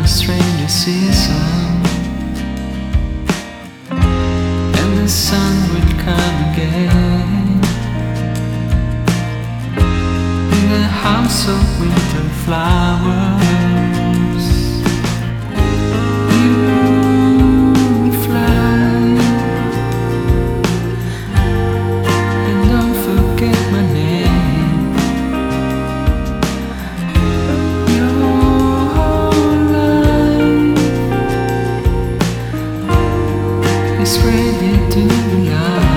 another stranger season, and the sun would come again in the house of winter flowers. You fly, and don't forget my name. Your whole life is ready to be loved.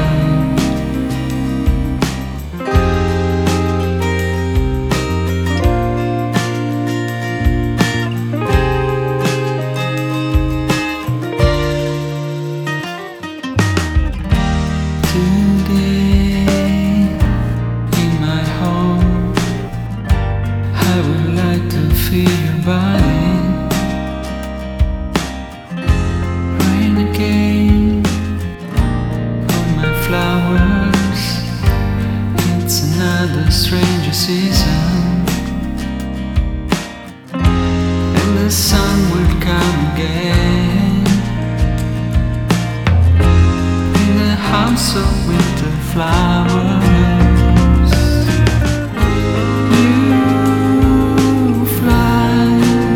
Today, in my home, I would like to feel your body. Rain again on my flowers. It's another stranger season, and the sun will come again in the house of winter flowers. You fly,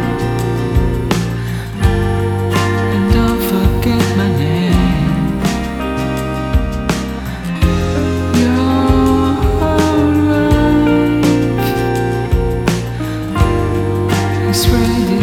and don't forget my name. Your whole life is ready